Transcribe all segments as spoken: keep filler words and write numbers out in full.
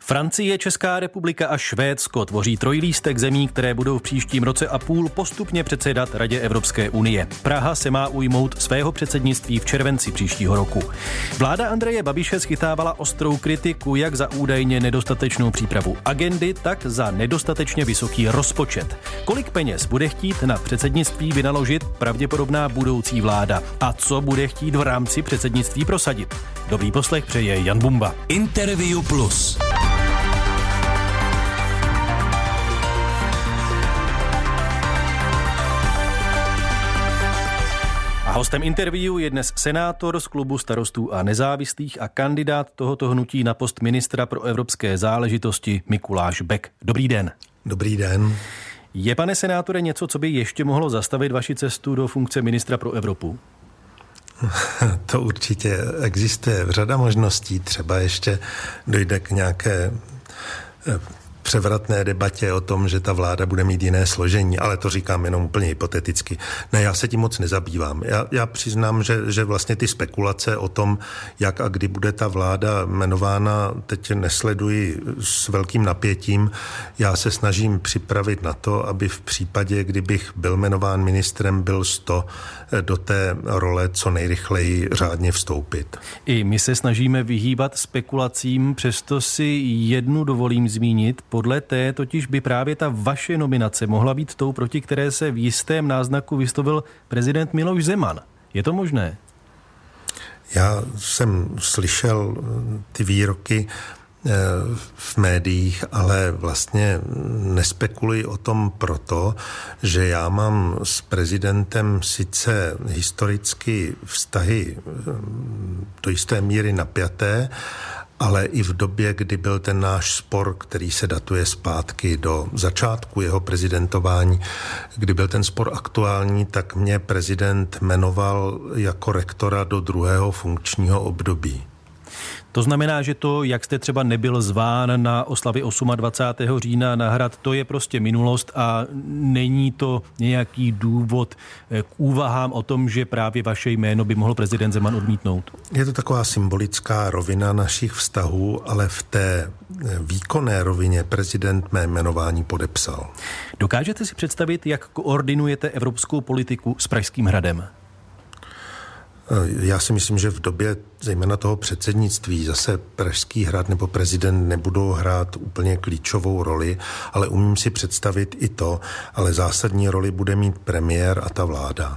Francie, Česká republika a Švédsko tvoří trojlístek zemí, které budou v příštím roce a půl postupně předsedat Radě Evropské unie. Praha se má ujmout svého předsednictví v červenci příštího roku. Vláda Andreje Babiše schytávala ostrou kritiku jak za údajně nedostatečnou přípravu agendy, tak za nedostatečně vysoký rozpočet. Kolik peněz bude chtít na předsednictví vynaložit pravděpodobná budoucí vláda a co bude chtít v rámci předsednictví prosadit? Dobrý poslech přeje Jan Bumba. Interview Plus. A hostem interview je dnes senátor z klubu Starostů a nezávislých a kandidát tohoto hnutí na post ministra pro evropské záležitosti Mikuláš Bek. Dobrý den. Dobrý den. Je, pane senátore, něco, co by ještě mohlo zastavit vaši cestu do funkce ministra pro Evropu? To určitě existuje řada možností. Třeba ještě dojde k nějaké převratné debatě o tom, že ta vláda bude mít jiné složení, ale to říkám jenom úplně hypoteticky. Ne, já se tím moc nezabývám. Já, já přiznám, že, že vlastně ty spekulace o tom, jak a kdy bude ta vláda jmenována, teď nesleduji s velkým napětím. Já se snažím připravit na to, aby v případě, kdybych byl jmenován ministrem, byl sto do té role co nejrychleji řádně vstoupit. I my se snažíme vyhýbat spekulacím, přesto si jednu dovolím zmínit. Podle té totiž by právě ta vaše nominace mohla být tou, proti které se v jistém náznaku vyslovil prezident Miloš Zeman. Je to možné? Já jsem slyšel ty výroky v médiích, ale vlastně nespekuluji o tom proto, že já mám s prezidentem sice historicky vztahy do jisté míry napjaté, ale i v době, kdy byl ten náš spor, který se datuje zpátky do začátku jeho prezidentování, kdy byl ten spor aktuální, tak mě prezident jmenoval jako rektora do druhého funkčního období. To znamená, že to, jak jste třeba nebyl zván na oslavy dvacátého osmého října na Hrad, to je prostě minulost a není to nějaký důvod k úvahám o tom, že právě vaše jméno by mohl prezident Zeman odmítnout? Je to taková symbolická rovina našich vztahů, ale v té výkonné rovině prezident mé jmenování podepsal. Dokážete si představit, jak koordinujete evropskou politiku s Pražským hradem? Já si myslím, že v době zejména toho předsednictví zase Pražský hrad nebo prezident nebudou hrát úplně klíčovou roli, ale umím si představit i to, ale zásadní roli bude mít premiér a ta vláda.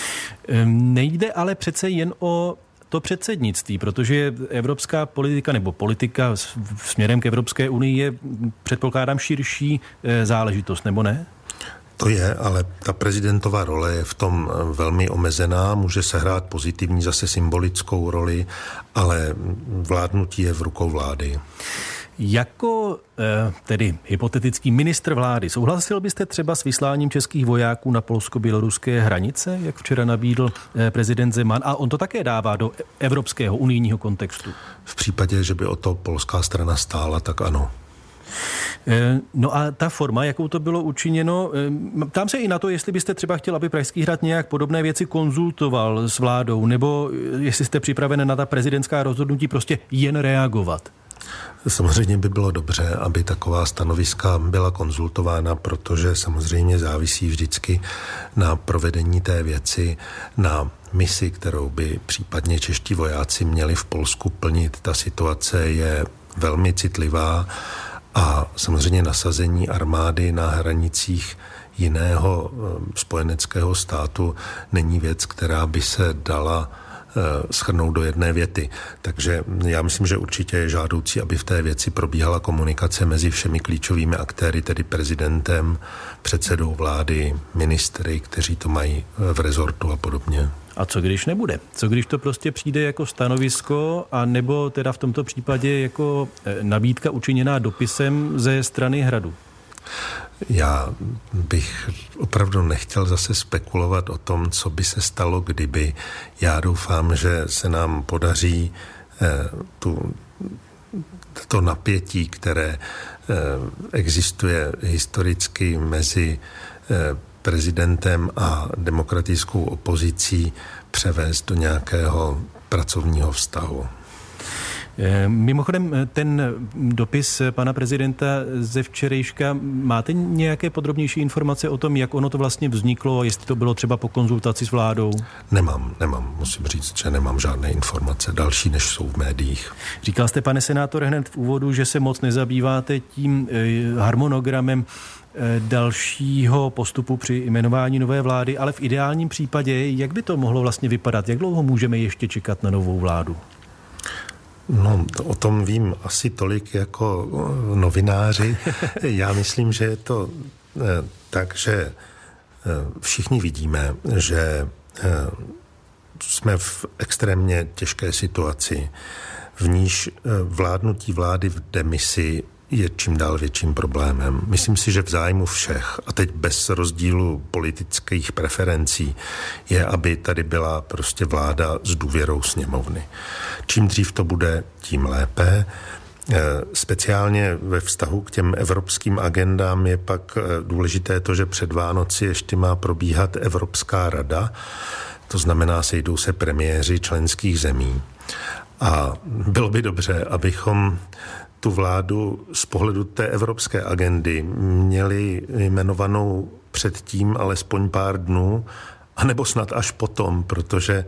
Nejde ale přece jen o to předsednictví, protože evropská politika nebo politika směrem k Evropské unii je, předpokládám, širší záležitost, nebo ne? To je, ale ta prezidentová role je v tom velmi omezená, může sehrát pozitivní zase symbolickou roli, ale vládnutí je v rukou vlády. Jako tedy hypotetický ministr vlády, souhlasil byste třeba s vysláním českých vojáků na polsko-běloruské hranice, jak včera nabídl prezident Zeman, a on to také dává do evropského unijního kontextu? V případě, že by o to polská strana stála, tak ano. No a ta forma, jakou to bylo učiněno, tam se i na to, jestli byste třeba chtěl, aby Pražský hrad nějak podobné věci konzultoval s vládou, nebo jestli jste připraven na ta prezidentská rozhodnutí prostě jen reagovat. Samozřejmě by bylo dobře, aby taková stanoviska byla konzultována, protože samozřejmě závisí vždycky na provedení té věci, na misi, kterou by případně čeští vojáci měli v Polsku plnit. Ta situace je velmi citlivá a samozřejmě nasazení armády na hranicích jiného spojeneckého státu není věc, která by se dala shrnout do jedné věty. Takže já myslím, že určitě je žádoucí, aby v té věci probíhala komunikace mezi všemi klíčovými aktéry, tedy prezidentem, předsedou vlády, ministry, kteří to mají v rezortu a podobně. A co když nebude? Co když to prostě přijde jako stanovisko, a nebo teda v tomto případě jako nabídka učiněná dopisem ze strany hradu? Já bych opravdu nechtěl zase spekulovat o tom, co by se stalo, kdyby. Já doufám, že se nám podaří eh, tu, to napětí, které eh, existuje historicky mezi eh, prezidentem a demokratickou opozicí, převést do nějakého pracovního vztahu. Mimochodem, ten dopis pana prezidenta ze včerejška, máte nějaké podrobnější informace o tom, jak ono to vlastně vzniklo, jestli to bylo třeba po konzultaci s vládou? Nemám, nemám. Musím říct, že nemám žádné informace další, než jsou v médiích. Říkal jste, pane senátore, hned v úvodu, že se moc nezabýváte tím harmonogramem dalšího postupu při jmenování nové vlády, ale v ideálním případě, jak by to mohlo vlastně vypadat? Jak dlouho můžeme ještě čekat na novou vládu? No, o tom vím asi tolik jako novináři. Já myslím, že je to tak, že všichni vidíme, že jsme v extrémně těžké situaci, v níž vládnutí vlády v demisi je čím dál větším problémem. Myslím si, že v zájmu všech, a teď bez rozdílu politických preferencí, je, aby tady byla prostě vláda s důvěrou sněmovny. Čím dřív to bude, tím lépe. Speciálně ve vztahu k těm evropským agendám je pak důležité to, že před Vánoci ještě má probíhat Evropská rada, to znamená, sejdou se premiéři členských zemí. A bylo by dobře, abychom tu vládu z pohledu té evropské agendy měli jmenovanou předtím alespoň pár dnů, anebo snad až potom, protože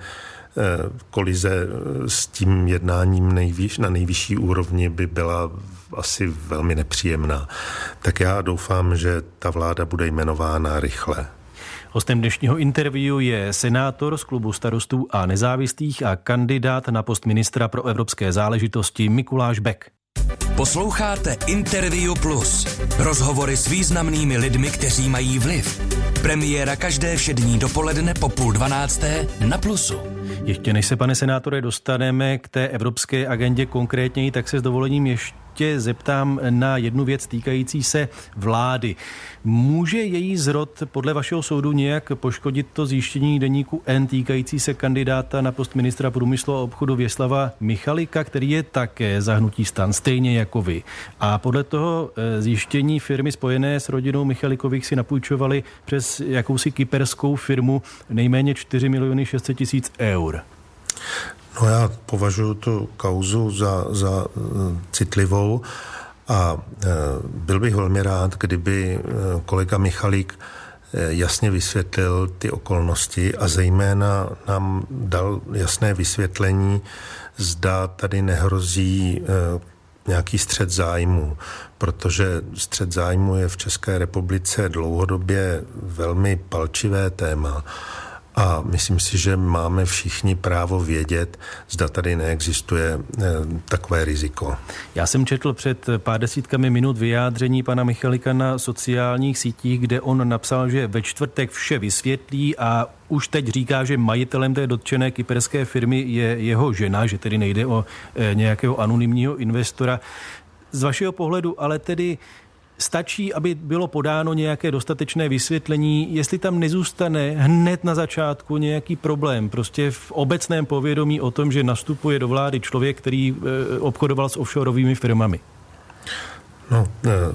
kolize s tím jednáním nejvýš, na nejvyšší úrovni by byla asi velmi nepříjemná. Tak já doufám, že ta vláda bude jmenována rychle. Hostem dnešního interview je senátor z klubu Starostů a nezávislých a kandidát na post ministra pro evropské záležitosti Mikuláš Bek. Posloucháte Interview Plus. Rozhovory s významnými lidmi, kteří mají vliv. Premiéra každé všední dopoledne po půl dvanácté na Plusu. Ještě než se, pane senátore, dostaneme k té evropské agendě konkrétněji, tak se s dovolením ještě zeptám na jednu věc týkající se vlády. Může její zrod podle vašeho soudu nějak poškodit to zjištění deníku N týkající se kandidáta na post ministra průmyslu a obchodu Věslava Michalika, který je také za hnutí STAN, stejně jako vy. A podle toho zjištění firmy spojené s rodinou Michalikových si napůjčovali přes jakousi kyperskou firmu nejméně čtyři miliony šest set tisíc eur. No já považuji tu kauzu za, za citlivou a byl bych velmi rád, kdyby kolega Michalík jasně vysvětlil ty okolnosti a zejména nám dal jasné vysvětlení, zda tady nehrozí nějaký střet zájmu, protože střet zájmu je v České republice dlouhodobě velmi palčivé téma. A myslím si, že máme všichni právo vědět, zda tady neexistuje e, takové riziko. Já jsem četl před pár desítkami minut vyjádření pana Michalika na sociálních sítích, kde on napsal, že ve čtvrtek vše vysvětlí a už teď říká, že majitelem té dotčené kyperské firmy je jeho žena, že tedy nejde o e, nějakého anonymního investora. Z vašeho pohledu ale tedy stačí, aby bylo podáno nějaké dostatečné vysvětlení, jestli tam nezůstane hned na začátku nějaký problém, prostě v obecném povědomí o tom, že nastupuje do vlády člověk, který obchodoval s offshoreovými firmami. No,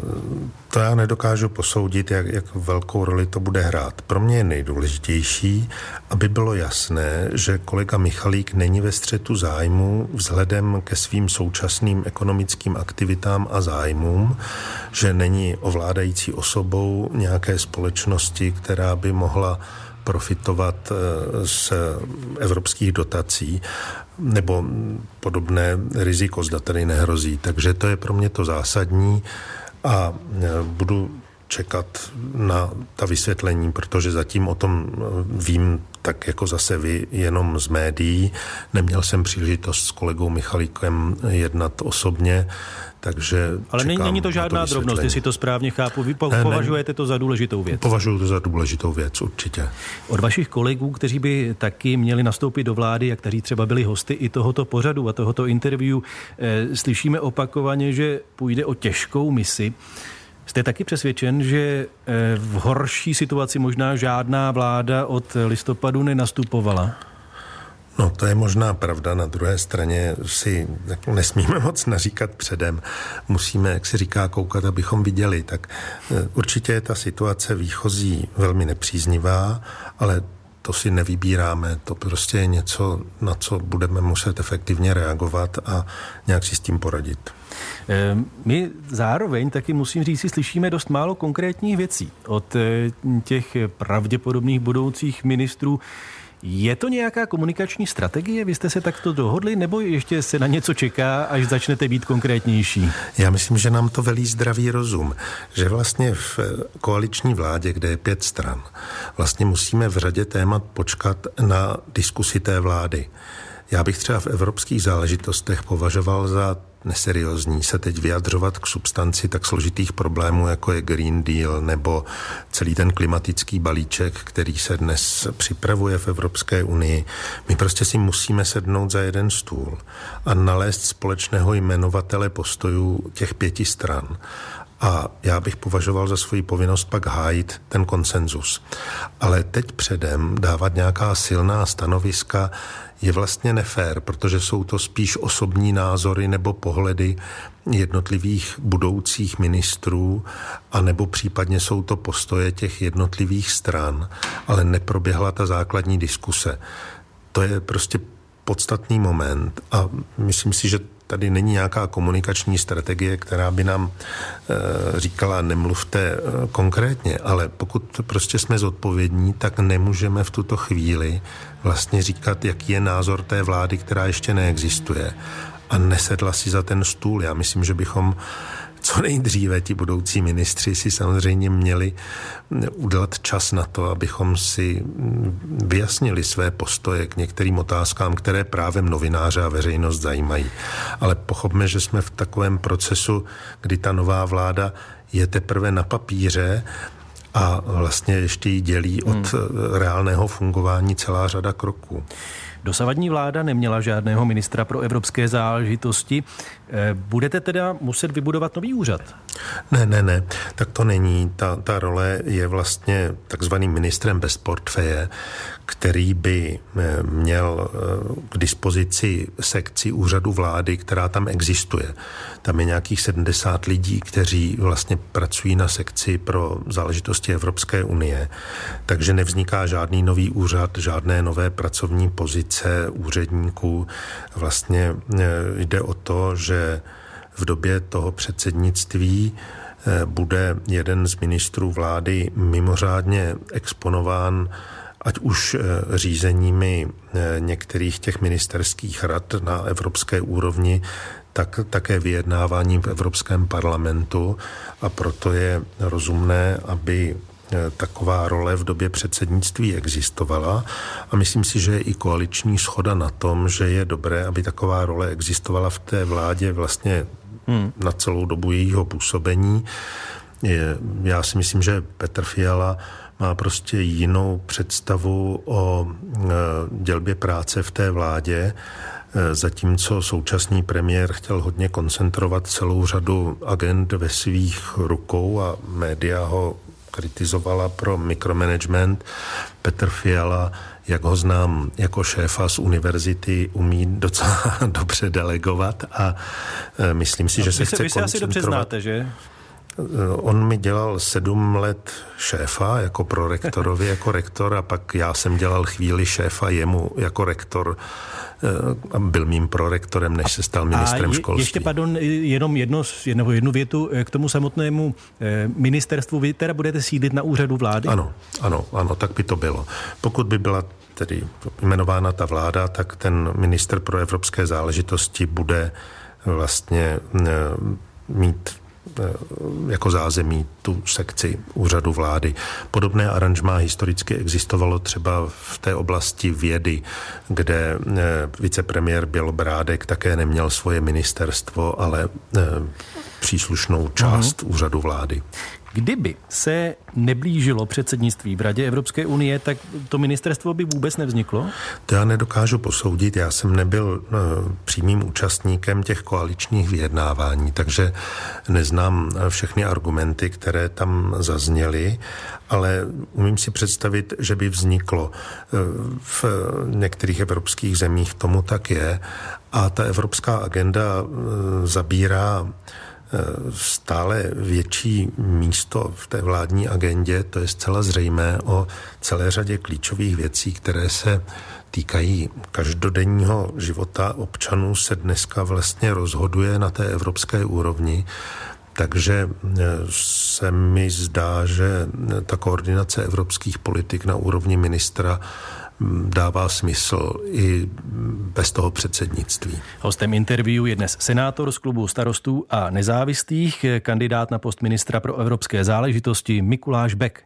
to já nedokážu posoudit, jak, jak velkou roli to bude hrát. Pro mě je nejdůležitější, aby bylo jasné, že kolega Michalík není ve střetu zájmu vzhledem ke svým současným ekonomickým aktivitám a zájmům, že není ovládající osobou nějaké společnosti, která by mohla profitovat z evropských dotací, nebo podobné riziko zda tady nehrozí. Takže to je pro mě to zásadní a budu čekat na ta vysvětlení, protože zatím o tom vím tak jako zase vy jenom z médií. Neměl jsem příležitost s kolegou Michalíkem jednat osobně, takže ale není, není to žádná to drobnost, jestli to správně chápu. Vy po, ne, považujete to za důležitou věc? Považuji to za důležitou věc, určitě. Od vašich kolegů, kteří by taky měli nastoupit do vlády a kteří třeba byli hosty i tohoto pořadu a tohoto interview, eh, slyšíme opakovaně, že půjde o těžkou misi. Jste taky přesvědčen, že v horší situaci možná žádná vláda od listopadu nenastupovala? No, to je možná pravda. Na druhé straně si nesmíme moc naříkat předem. Musíme, jak se říká, koukat, abychom viděli. Tak určitě je ta situace výchozí velmi nepříznivá, ale to si nevybíráme, to prostě je něco, na co budeme muset efektivně reagovat a nějak si s tím poradit. My zároveň taky, musím říct, si slyšíme dost málo konkrétních věcí od těch pravděpodobných budoucích ministrů. Je to nějaká komunikační strategie? Vy jste se takto dohodli, nebo ještě se na něco čeká, až začnete být konkrétnější? Já myslím, že nám to velí zdravý rozum, že vlastně v koaliční vládě, kde je pět stran, vlastně musíme v řadě témat počkat na diskusi té vlády. Já bych třeba v evropských záležitostech považoval za neseriózní se teď vyjadřovat k substanci tak složitých problémů, jako je Green Deal nebo celý ten klimatický balíček, který se dnes připravuje v Evropské unii. My prostě si musíme sednout za jeden stůl a nalézt společného jmenovatele postojů těch pěti stran. A já bych považoval za svoji povinnost pak hájit ten konsenzus. Ale teď předem dávat nějaká silná stanoviska je vlastně nefér, protože jsou to spíš osobní názory nebo pohledy jednotlivých budoucích ministrů, a nebo případně jsou to postoje těch jednotlivých stran, ale neproběhla ta základní diskuse. To je prostě podstatný moment a myslím si, že tady není nějaká komunikační strategie, která by nám e, říkala, nemluvte e, konkrétně, ale pokud prostě jsme zodpovědní, tak nemůžeme v tuto chvíli vlastně říkat, jaký je názor té vlády, která ještě neexistuje a nesedla si za ten stůl. Já myslím, že bychom co nejdříve ti budoucí ministři si samozřejmě měli udělat čas na to, abychom si vyjasnili své postoje k některým otázkám, které právem novináře a veřejnost zajímají. Ale pochopme, že jsme v takovém procesu, kdy ta nová vláda je teprve na papíře a vlastně ještě ji dělí od hmm. reálného fungování celá řada kroků. Dosavadní vláda neměla žádného ministra pro evropské záležitosti. Budete teda muset vybudovat nový úřad? Ne, ne, ne, tak to není. Ta, ta role je vlastně takzvaným ministrem bez portfeje, který by měl k dispozici sekci úřadu vlády, která tam existuje. Tam je nějakých sedmdesát lidí, kteří vlastně pracují na sekci pro záležitosti Evropské unie, takže nevzniká žádný nový úřad, žádné nové pracovní pozice úředníků. Vlastně jde o to, že v době toho předsednictví bude jeden z ministrů vlády mimořádně exponován, ať už řízeními některých těch ministerských rad na evropské úrovni, tak také vyjednáváním v Evropském parlamentu, a proto je rozumné, aby taková role v době předsednictví existovala, a myslím si, že je i koaliční shoda na tom, že je dobré, aby taková role existovala v té vládě vlastně hmm. na celou dobu jejího působení. Já si myslím, že Petr Fiala má prostě jinou představu o dělbě práce v té vládě, zatímco současný premiér chtěl hodně koncentrovat celou řadu agend ve svých rukou a média ho kritizovala pro mikromanagement. Petr Fiala, jak ho znám jako šéfa z univerzity, umí docela dobře delegovat a myslím si, že se, se chce vy se asi dobře znáte, že? On mi dělal sedm let šéfa jako prorektorovi, jako rektor, a pak já jsem dělal chvíli šéfa jemu jako rektor a byl mým prorektorem, než se stal ministrem a je, školství. Ještě, pardon, jenom jedno, nebo jednu větu k tomu samotnému ministerstvu. Vy teda budete sídlit na úřadu vlády? Ano, ano, ano, tak by to bylo. Pokud by byla tedy jmenována ta vláda, tak ten ministr pro evropské záležitosti bude vlastně mít jako zázemí tu sekci úřadu vlády. Podobné aranžmá historicky existovalo třeba v té oblasti vědy, kde vicepremiér Bělobrádek také neměl svoje ministerstvo, ale příslušnou část uh-huh. úřadu vlády. Kdyby se neblížilo předsednictví v Radě Evropské unie, tak to ministerstvo by vůbec nevzniklo? To já nedokážu posoudit. Já jsem nebyl no, přímým účastníkem těch koaličních vyjednávání, takže neznám všechny argumenty, které tam zazněly, ale umím si představit, že by vzniklo. V některých evropských zemích tomu tak je a ta evropská agenda zabírá stále větší místo v té vládní agendě, to je zcela zřejmé, o celé řadě klíčových věcí, které se týkají každodenního života občanů, se dneska vlastně rozhoduje na té evropské úrovni. Takže se mi zdá, že ta koordinace evropských politik na úrovni ministra dává smysl i bez toho předsednictví. Hostem interview je dnes senátor z klubu Starostů a nezávislých, kandidát na post ministra pro evropské záležitosti Mikuláš Bek.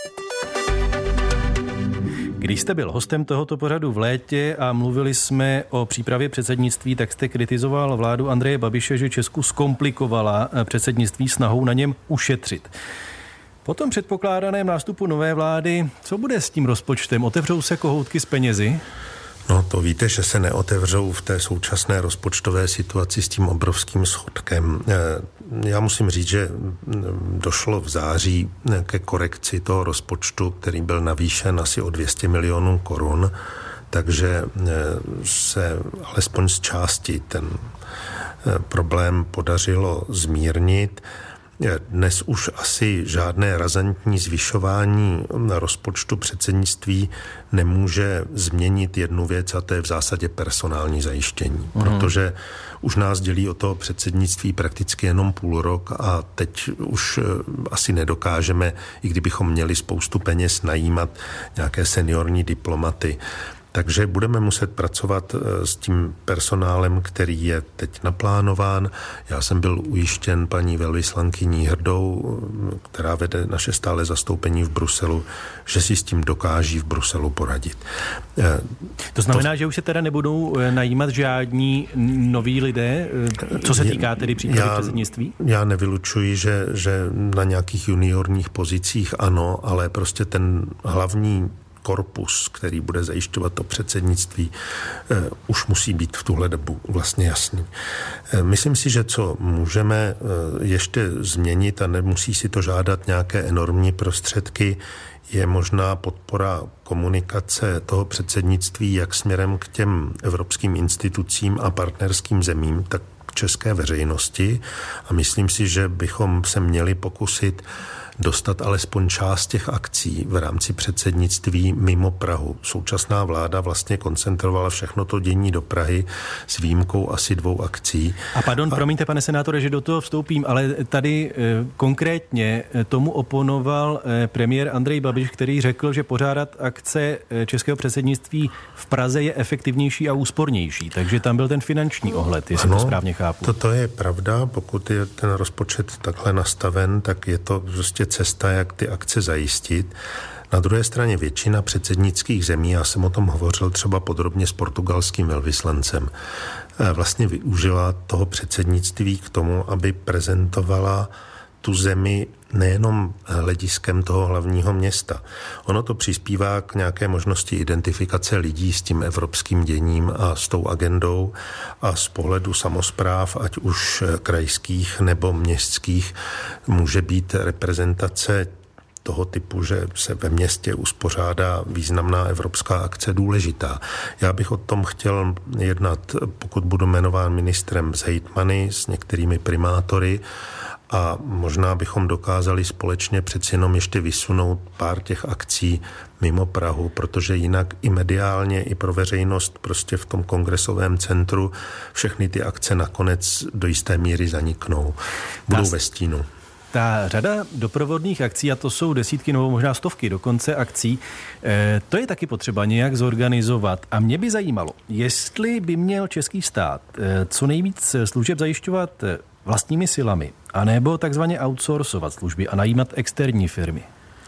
Když jste byl hostem tohoto pořadu v létě a mluvili jsme o přípravě předsednictví, tak jste kritizoval vládu Andreje Babiše, že Česku zkomplikovala předsednictví snahou na něm ušetřit. Po tom předpokládaném nástupu nové vlády, co bude s tím rozpočtem? Otevřou se kohoutky s penězi? No to víte, že se neotevřou v té současné rozpočtové situaci s tím obrovským schodkem. Já musím říct, že došlo v září ke korekci toho rozpočtu, který byl navýšen asi o dvě stě milionů korun, takže se alespoň z části ten problém podařilo zmírnit. Dnes už asi žádné razantní zvyšování rozpočtu předsednictví nemůže změnit jednu věc, a to je v zásadě personální zajištění. Mm. Protože už nás dělí od toho předsednictví prakticky jenom půl rok a teď už asi nedokážeme, i kdybychom měli spoustu peněz, najímat nějaké seniorní diplomaty. Takže budeme muset pracovat s tím personálem, který je teď naplánován. Já jsem byl ujištěn paní velvyslankyní Hrdou, která vede naše stále zastoupení v Bruselu, že si s tím dokáží v Bruselu poradit. To znamená, to, že už se teda nebudou najímat žádní noví lidé, co se týká tedy přípravy předsednictví? Já nevylučuji, že, že na nějakých juniorních pozicích ano, ale prostě ten hlavní korpus, který bude zajišťovat to předsednictví, eh, už musí být v tuhle dobu vlastně jasný. Eh, myslím si, že co můžeme eh, ještě změnit a nemusí si to žádat nějaké enormní prostředky, je možná podpora komunikace toho předsednictví jak směrem k těm evropským institucím a partnerským zemím, tak k české veřejnosti. A myslím si, že bychom se měli pokusit dostat alespoň část těch akcí v rámci předsednictví mimo Prahu. Současná vláda vlastně koncentrovala všechno to dění do Prahy s výjimkou asi dvou akcí. A pardon, a... promiňte, pane senátore, že do toho vstoupím, ale tady e, konkrétně tomu oponoval e, premiér Andrej Babiš, který řekl, že pořádat akce e, českého předsednictví v Praze je efektivnější a úspornější. Takže tam byl ten finanční ohled, jestli ano, to správně chápu. Toto je pravda, pokud je ten rozpočet takhle nastaven, tak je to prostě cesta, jak ty akce zajistit. Na druhé straně většina předsednických zemí, já jsem o tom hovořil třeba podrobně s portugalským velvyslancem, vlastně využila toho předsednictví k tomu, aby prezentovala tu zemi nejenom hlediskem toho hlavního města. Ono to přispívá k nějaké možnosti identifikace lidí s tím evropským děním a s tou agendou a z pohledu samospráv, ať už krajských nebo městských, může být reprezentace toho typu, že se ve městě uspořádá významná evropská akce důležitá. Já bych o tom chtěl jednat, pokud budu jmenován ministrem, s hejtmany, s některými primátory, a možná bychom dokázali společně přeci jenom ještě vysunout pár těch akcí mimo Prahu, protože jinak i mediálně, i pro veřejnost prostě v tom kongresovém centru všechny ty akce nakonec do jisté míry zaniknou. Budou Ta, ve stínu. Ta řada doprovodných akcí, a to jsou desítky nebo možná stovky dokonce akcí, eh, to je taky potřeba nějak zorganizovat. A mě by zajímalo, jestli by měl český stát eh, co nejvíc služeb zajišťovat vlastními silami, anebo takzvaně outsourcovat služby a najímat externí firmy.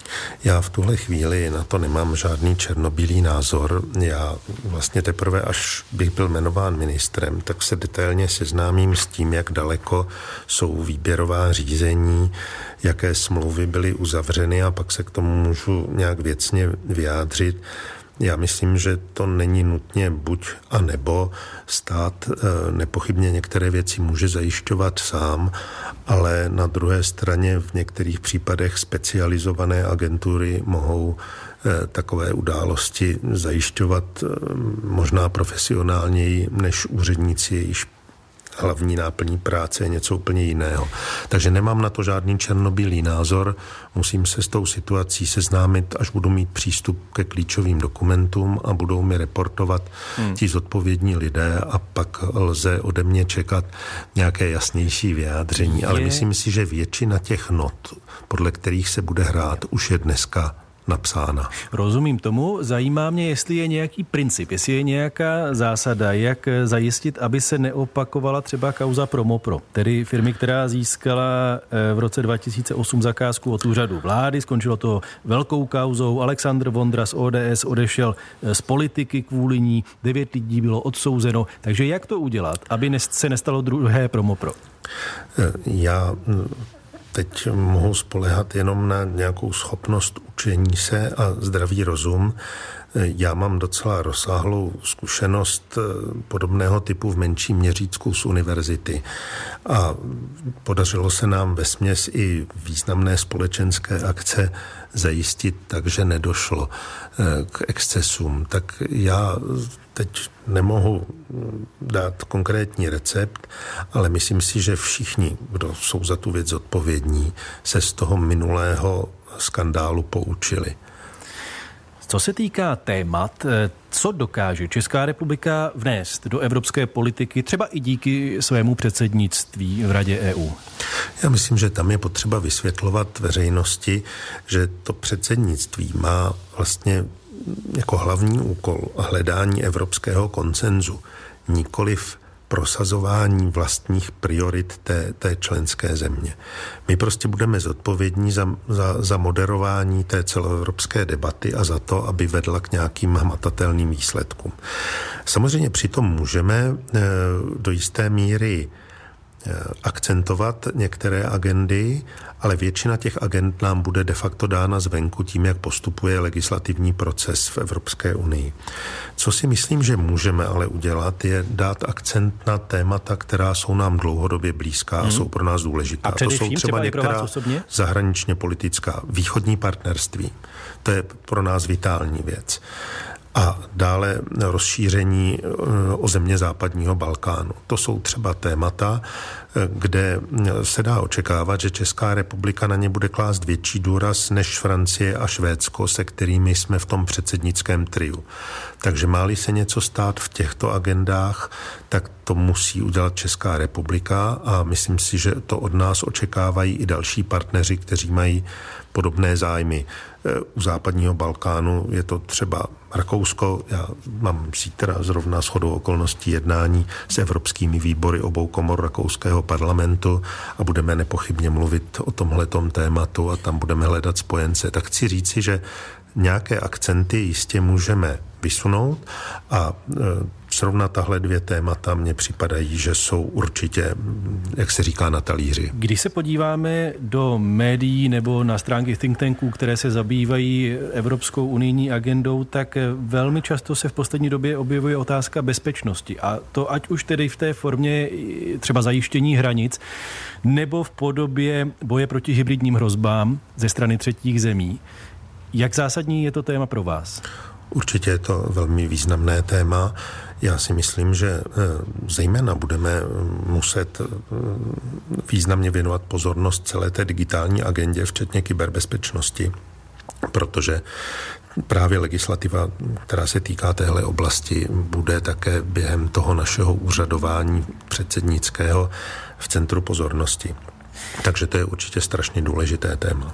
Já v tuhle chvíli na to nemám žádný černobílý názor. Já vlastně teprve, až bych byl jmenován ministrem, tak se detailně seznámím s tím, jak daleko jsou výběrová řízení, jaké smlouvy byly uzavřeny, a pak se k tomu můžu nějak věcně vyjádřit. Já myslím, že to není nutně buď a nebo. Stát nepochybně některé věci může zajišťovat sám, ale na druhé straně v některých případech specializované agentury mohou takové události zajišťovat možná profesionálněji než úředníci, jejichž hlavní náplní práce je něco úplně jiného. Takže nemám na to žádný černobílý názor, musím se s tou situací seznámit, až budu mít přístup ke klíčovým dokumentům a budou mi reportovat hmm. ti zodpovědní lidé a pak lze ode mě čekat nějaké jasnější vyjádření. Je... Ale myslím si, že většina těch not, podle kterých se bude hrát, už je dneska napsána. Rozumím tomu. Zajímá mě, jestli je nějaký princip, jestli je nějaká zásada, jak zajistit, aby se neopakovala třeba kauza Promopro, tedy firmy, která získala v roce dva tisíce osm zakázku od úřadu vlády. Skončilo to velkou kauzou. Alexandr Vondra z O D S odešel z politiky kvůli ní. Devět lidí bylo odsouzeno. Takže jak to udělat, aby se nestalo druhé Promopro? Já teď mohu spoléhat jenom na nějakou schopnost učení se a zdravý rozum. Já mám docela rozsáhlou zkušenost podobného typu v menším měřítku z univerzity a podařilo se nám vesměs i významné společenské akce zajistit, takže nedošlo k excesům. Tak já teď nemohu dát konkrétní recept, ale myslím si, že všichni, kdo jsou za tu věc zodpovědní, se z toho minulého skandálu poučili. Co se týká témat, co dokáže Česká republika vnést do evropské politiky, třeba i díky svému předsednictví v Radě E U? Já myslím, že tam je potřeba vysvětlovat veřejnosti, že to předsednictví má vlastně jako hlavní úkol hledání evropského konsenzu, nikoliv prosazování vlastních priorit té, té členské země. My prostě budeme zodpovědní za, za, za moderování té celoevropské debaty a za to, aby vedla k nějakým hmatatelným výsledkům. Samozřejmě přitom můžeme e, do jisté míry akcentovat některé agendy, ale většina těch agend nám bude de facto dána zvenku tím, jak postupuje legislativní proces v Evropské unii. Co si myslím, že můžeme ale udělat, je dát akcent na témata, která jsou nám dlouhodobě blízká hmm. a jsou pro nás důležitá. A to jsou třeba, třeba některá zahraničně politická, východní partnerství. To je pro nás vitální věc. A dále rozšíření o země západního Balkánu. To jsou třeba témata, kde se dá očekávat, že Česká republika na ně bude klást větší důraz než Francie a Švédsko, se kterými jsme v tom předsednickém triu. Takže má-li se něco stát v těchto agendách, tak to musí udělat Česká republika a myslím si, že to od nás očekávají i další partneři, kteří mají podobné zájmy. U západního Balkánu je to třeba Rakousko. Já mám zítra zrovna shodou okolností jednání s evropskými výbory obou komor rakouského parlamentu a budeme nepochybně mluvit o tomhletom tématu a tam budeme hledat spojence. Tak chci říci, že nějaké akcenty jistě můžeme vysunout a zrovna tahle dvě témata mně připadají, že jsou určitě, jak se říká, na talíři. Když se podíváme do médií nebo na stránky think tanků, které se zabývají evropskou unijní agendou, tak velmi často se v poslední době objevuje otázka bezpečnosti. A to ať už tedy v té formě třeba zajištění hranic, nebo v podobě boje proti hybridním hrozbám ze strany třetích zemí. Jak zásadní je to téma pro vás? Určitě je to velmi významné téma. Já si myslím, že zejména budeme muset významně věnovat pozornost celé té digitální agendě, včetně kyberbezpečnosti, protože právě legislativa, která se týká téhle oblasti, bude také během toho našeho úřadování předsednického v centru pozornosti. Takže to je určitě strašně důležité téma.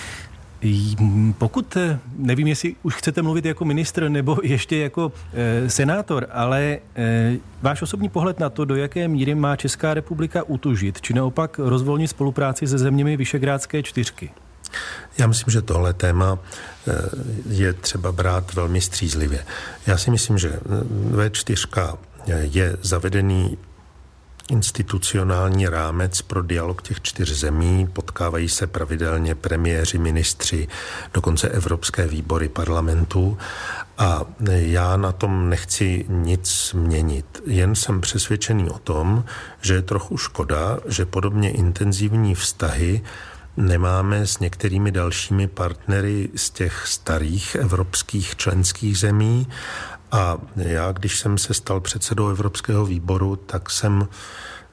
Pokud, nevím, jestli už chcete mluvit jako ministr nebo ještě jako e, senátor, ale e, váš osobní pohled na to, do jaké míry má Česká republika utužit, či naopak rozvolnit spolupráci se zeměmi Visegrádské čtyřky? Já myslím, že tohle téma je třeba brát velmi střízlivě. Já si myslím, že vé čtyři je zavedený institucionální rámec pro dialog těch čtyř zemí, potkávají se pravidelně premiéři, ministři, dokonce evropské výbory parlamentů a já na tom nechci nic měnit. Jen jsem přesvědčený o tom, že je trochu škoda, že podobně intenzivní vztahy nemáme s některými dalšími partnery z těch starých evropských členských zemí. A já, když jsem se stal předsedou Evropského výboru, tak jsem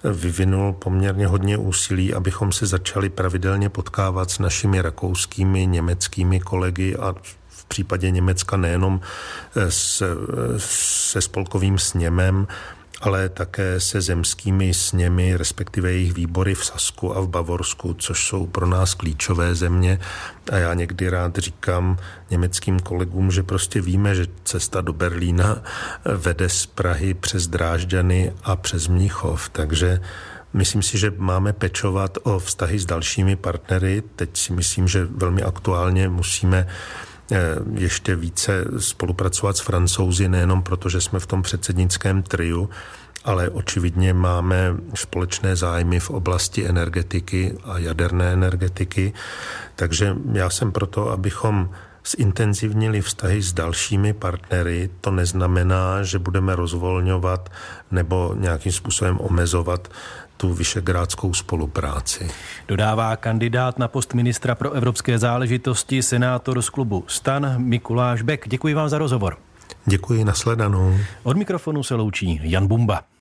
vyvinul poměrně hodně úsilí, abychom se začali pravidelně potkávat s našimi rakouskými, německými kolegy a v případě Německa nejenom se, se spolkovým sněmem, ale také se zemskými sněmy, respektive jejich výbory v Sasku a v Bavorsku, což jsou pro nás klíčové země. A já někdy rád říkám německým kolegům, že prostě víme, že cesta do Berlína vede z Prahy přes Drážďany a přes Mnichov, takže myslím si, že máme pečovat o vztahy s dalšími partnery. Teď si myslím, že velmi aktuálně musíme ještě více spolupracovat s Francouzi, nejenom proto, že jsme v tom předsednickém triu, ale očividně máme společné zájmy v oblasti energetiky a jaderné energetiky. Takže já jsem proto, abychom zintenzivnili vztahy s dalšími partnery. To neznamená, že budeme rozvolňovat nebo nějakým způsobem omezovat tu visegrádskou spolupráci. Dodává kandidát na post ministra pro evropské záležitosti, senátor z klubu STAN Mikuláš Bek. Děkuji vám za rozhovor. Děkuji, nashledanou. Od mikrofonu se loučí Jan Bumba.